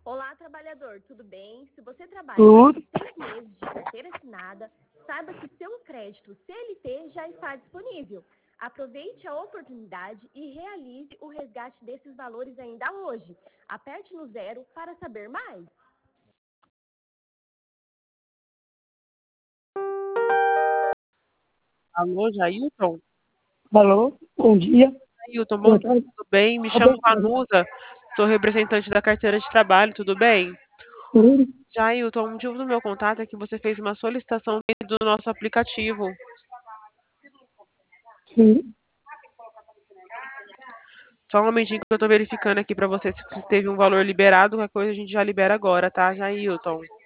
Olá, trabalhador, tudo bem? Se você trabalha mais Tudo. de 6 meses de carteira assinada, saiba que seu crédito CLT já está disponível. Aproveite a oportunidade e realize o resgate desses valores ainda hoje. Aperte no 0 para saber mais. Alô, Jailton? Alô, bom dia. Jailton, bom Boa dia, tarde. tudo bem? Me chamo Boa tarde. Vanusa, sou representante da carteira de trabalho, tudo bem? Tudo. Jailton, o motivo do meu contato é que você fez uma solicitação dentro do nosso aplicativo. Sim. Só um momentinho que eu tô verificando aqui pra você se teve um valor liberado, qualquer coisa a gente já libera agora, tá, Jailton?